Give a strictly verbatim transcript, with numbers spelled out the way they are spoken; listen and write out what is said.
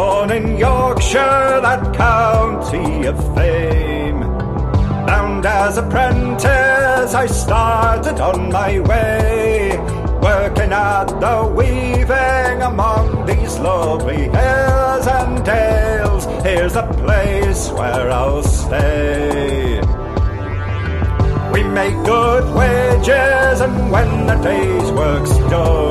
Born in Yorkshire, that county of fame. Bound as apprentice, I started on my way, working at the weaving among these lovely hills and dales. Here's a place where I'll stay. We make good wages, and when the day's work's done,